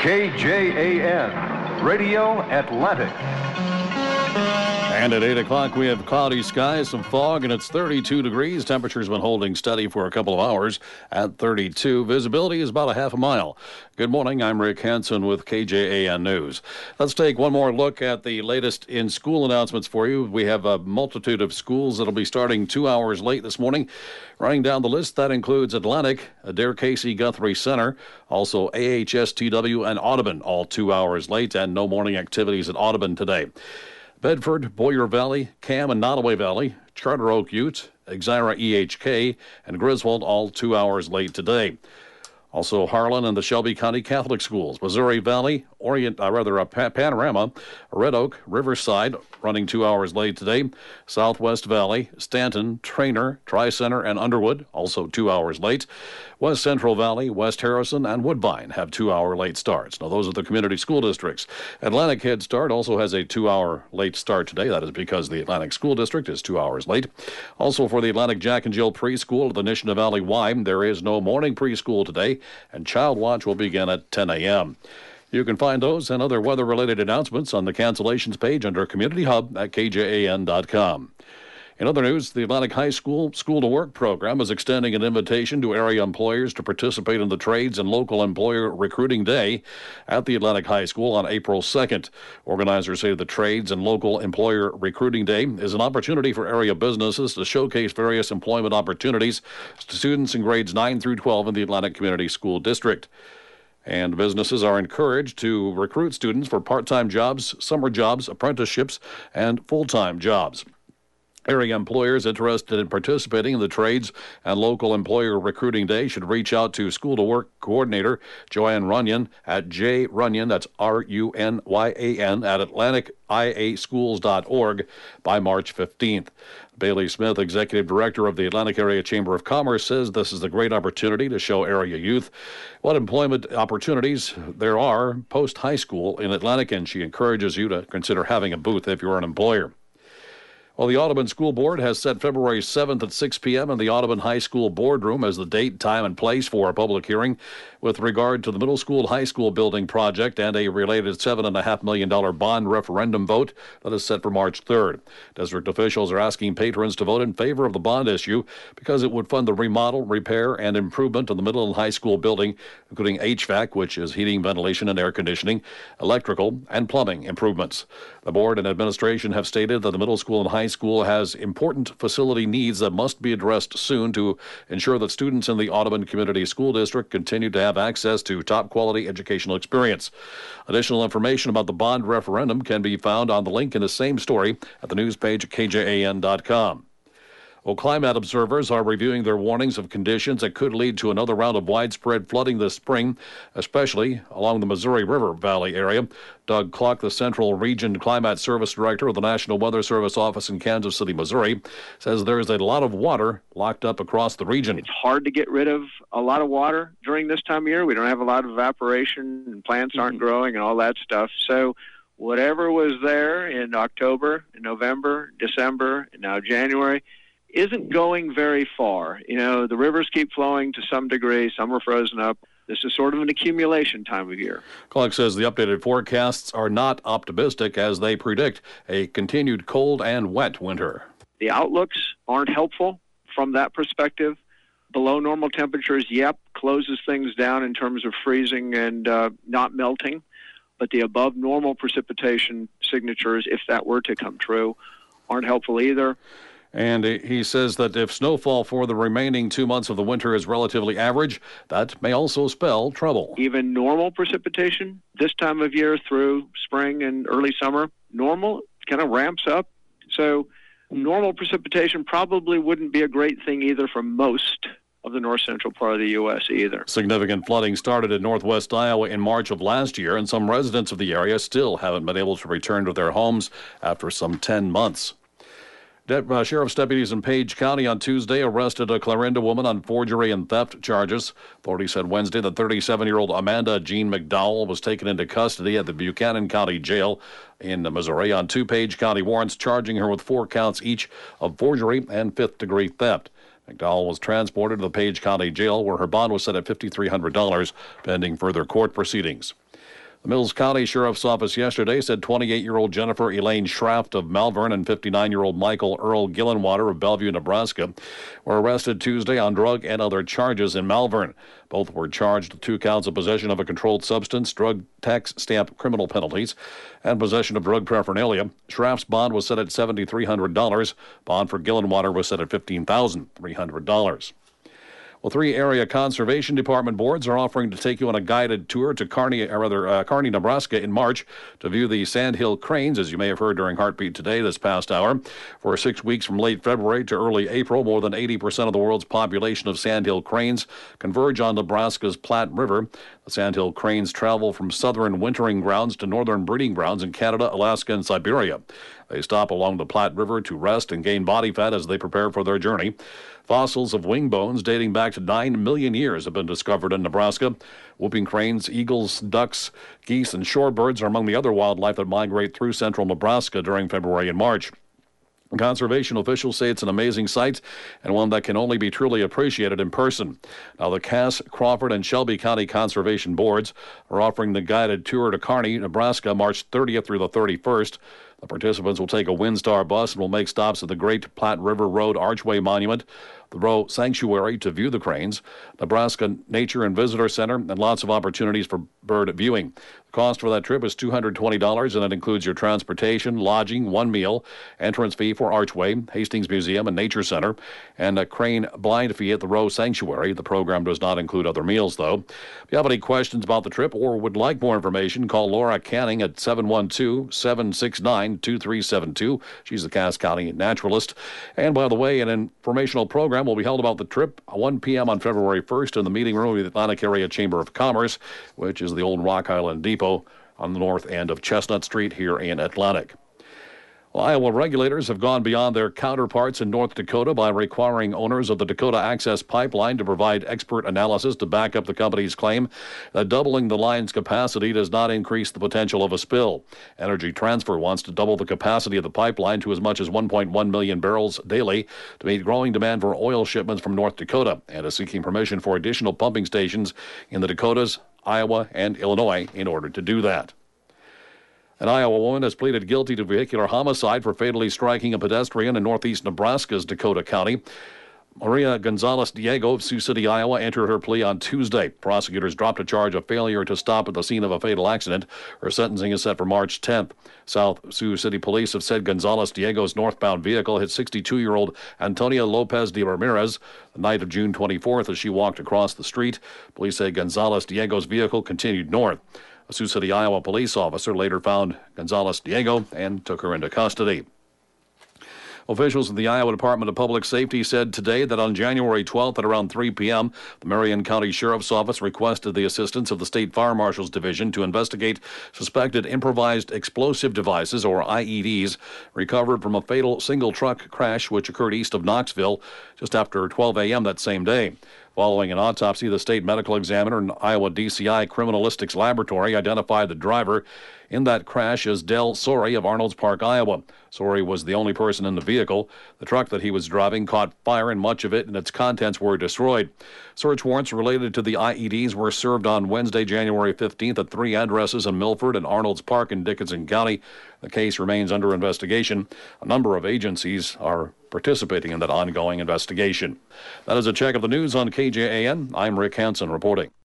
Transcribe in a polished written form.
KJAN, Radio Atlantic. And at 8 o'clock, we have cloudy skies, some fog, and it's 32 degrees. Temperature's been holding steady for a couple of hours at 32. Visibility is about a half a mile. Good morning. I'm Rick Hansen with KJAN News. Let's take one more look at the latest in-school announcements for you. We have a multitude of schools that'll be starting 2 hours late this morning. Running down the list, that includes Atlantic, Adair Casey Guthrie Center, also AHSTW and Audubon, all 2 hours late, and no morning activities at Audubon today. Bedford, Boyer Valley, Cam and Nottoway Valley, Charter Oak Ute, Exira EHK, and Griswold all 2 hours late today. Also, Harlan and the Shelby County Catholic Schools, Missouri Valley, Panorama, Red Oak, Riverside, running 2 hours late today. Southwest Valley, Stanton, Trainer, Tri-Center, and Underwood, also 2 hours late. West Central Valley, West Harrison, and Woodbine have 2 hour late starts. Now, those are the community school districts. Atlantic Head Start also has a 2 hour late start today. That is because the Atlantic School District is 2 hours late. Also, for the Atlantic Jack and Jill Preschool at the Nishna Valley Y, there is no morning preschool today, and Child Watch will begin at 10 a.m. You can find those and other weather-related announcements on the cancellations page under Community Hub at KJAN.com. In other news, the Atlantic High School School to Work program is extending an invitation to area employers to participate in the Trades and Local Employer Recruiting Day at the Atlantic High School on April 2nd. Organizers say the Trades and Local Employer Recruiting Day is an opportunity for area businesses to showcase various employment opportunities to students in grades 9 through 12 in the Atlantic Community School District. And businesses are encouraged to recruit students for part-time jobs, summer jobs, apprenticeships, and full-time jobs. Area employers interested in participating in the Trades and Local Employer Recruiting Day should reach out to School to Work Coordinator Joanne Runyon at jrunyon, that's RUNYAN, at atlantic-ia-schools.org by March 15th. Bailey Smith, Executive Director of the Atlantic Area Chamber of Commerce, says this is a great opportunity to show area youth what employment opportunities there are post-high school in Atlantic, and she encourages you to consider having a booth if you're an employer. Well, the Audubon School Board has set February 7th at 6 p.m. in the Audubon High School boardroom as the date, time, and place for a public hearing with regard to the middle school high school building project and a related $7.5 million bond referendum vote that is set for March 3rd. District officials are asking patrons to vote in favor of the bond issue because it would fund the remodel, repair, and improvement of the middle and high school building, including HVAC, which is heating, ventilation, and air conditioning, electrical, and plumbing improvements. The board and administration have stated that the middle school and high school has important facility needs that must be addressed soon to ensure that students in the Audubon Community School District continue to have access to top-quality educational experience. Additional information about the bond referendum can be found on the link in the same story at the news page at KJAN.com. Well, climate observers are reviewing their warnings of conditions that could lead to another round of widespread flooding this spring, especially along the Missouri River Valley area. Doug Clark, the Central Region Climate Service Director of the National Weather Service office in Kansas City, Missouri, says there is a lot of water locked up across the region. It's hard to get rid of a lot of water during this time of year. We don't have a lot of evaporation, and plants aren't growing and all that stuff. So whatever was there in October, in November, December, and now January isn't going very far. You know, the rivers keep flowing to some degree. Some are frozen up. This is sort of an accumulation time of year. Clark says the updated forecasts are not optimistic as they predict a continued cold and wet winter. The outlooks aren't helpful from that perspective. Below normal temperatures, closes things down in terms of freezing and not melting. But the above normal precipitation signatures, if that were to come true, aren't helpful either. And he says that if snowfall for the remaining 2 months of the winter is relatively average, that may also spell trouble. Even normal precipitation this time of year through spring and early summer, normal kind of ramps up. So normal precipitation probably wouldn't be a great thing either for most of the north central part of the U.S. either. Significant flooding started in northwest Iowa in March of last year, and some residents of the area still haven't been able to return to their homes after some 10 months. Sheriff's deputies in Page County on Tuesday arrested a Clarinda woman on forgery and theft charges. Authorities said Wednesday that 37-year-old Amanda Jean McDowell was taken into custody at the Buchanan County Jail in Missouri on 2 Page County warrants, charging her with 4 counts each of forgery and fifth-degree theft. McDowell was transported to the Page County Jail, where her bond was set at $5,300, pending further court proceedings. The Mills County Sheriff's Office yesterday said 28-year-old Jennifer Elaine Schraft of Malvern and 59-year-old Michael Earl Gillenwater of Bellevue, Nebraska, were arrested Tuesday on drug and other charges in Malvern. Both were charged with 2 counts of possession of a controlled substance, drug tax stamp criminal penalties, and possession of drug paraphernalia. Schraft's bond was set at $7,300. Bond for Gillenwater was set at $15,300. Well, 3 area conservation department boards are offering to take you on a guided tour to Kearney, Nebraska in March to view the sandhill cranes, as you may have heard during Heartbeat Today this past hour. For 6 weeks from late February to early April, more than 80% of the world's population of sandhill cranes converge on Nebraska's Platte River. The sandhill cranes travel from southern wintering grounds to northern breeding grounds in Canada, Alaska, and Siberia. They stop along the Platte River to rest and gain body fat as they prepare for their journey. Fossils of wing bones dating back to 9 million years have been discovered in Nebraska. Whooping cranes, eagles, ducks, geese, and shorebirds are among the other wildlife that migrate through central Nebraska during February and March. Conservation officials say it's an amazing sight and one that can only be truly appreciated in person. Now, the Cass, Crawford, and Shelby County Conservation Boards are offering the guided tour to Kearney, Nebraska, March 30th through the 31st. The participants will take a Windstar bus and will make stops at the Great Platte River Road Archway Monument, the Roe Sanctuary to view the cranes, Nebraska Nature and Visitor Center, and lots of opportunities for bird viewing. The cost for that trip is $220, and it includes your transportation, lodging, 1 meal, entrance fee for Archway, Hastings Museum and Nature Center, and a crane blind fee at the Roe Sanctuary. The program does not include other meals, though. If you have any questions about the trip or would like more information, call Laura Canning at 712-769-2372. She's the Cass County naturalist. And by the way, an informational program will be held about the trip at 1 p.m. on February 1st in the meeting room of the Atlantic Area Chamber of Commerce, which is the old Rock Island Depot on the north end of Chestnut Street here in Atlantic. Well, Iowa regulators have gone beyond their counterparts in North Dakota by requiring owners of the Dakota Access Pipeline to provide expert analysis to back up the company's claim that doubling the line's capacity does not increase the potential of a spill. Energy Transfer wants to double the capacity of the pipeline to as much as 1.1 million barrels daily to meet growing demand for oil shipments from North Dakota, and is seeking permission for additional pumping stations in the Dakotas, Iowa, and Illinois in order to do that. An Iowa woman has pleaded guilty to vehicular homicide for fatally striking a pedestrian in northeast Nebraska's Dakota County. Maria Gonzalez-Diego of Sioux City, Iowa, entered her plea on Tuesday. Prosecutors dropped a charge of failure to stop at the scene of a fatal accident. Her sentencing is set for March 10th. South Sioux City police have said Gonzalez-Diego's northbound vehicle hit 62-year-old Antonia Lopez de Ramirez the night of June 24th as she walked across the street. Police say Gonzalez-Diego's vehicle continued north. A Sioux City, Iowa police officer later found Gonzalez-Diego and took her into custody. Officials in the Iowa Department of Public Safety said today that on January 12th at around 3 p.m., the Marion County Sheriff's Office requested the assistance of the State Fire Marshal's Division to investigate suspected improvised explosive devices, or IEDs, recovered from a fatal single-truck crash which occurred east of Knoxville just after 12 a.m. that same day. Following an autopsy, the state medical examiner and Iowa DCI Criminalistics Laboratory identified the driver in that crash as Del Sorey of Arnolds Park, Iowa. Sorey was the only person in the vehicle. The truck that he was driving caught fire, and much of it and its contents were destroyed. Search warrants related to the IEDs were served on Wednesday, January 15th at 3 addresses in Milford and Arnolds Park in Dickinson County. The case remains under investigation. A number of agencies are participating in that ongoing investigation. That is a check of the news on KJAN. I'm Rick Hansen reporting.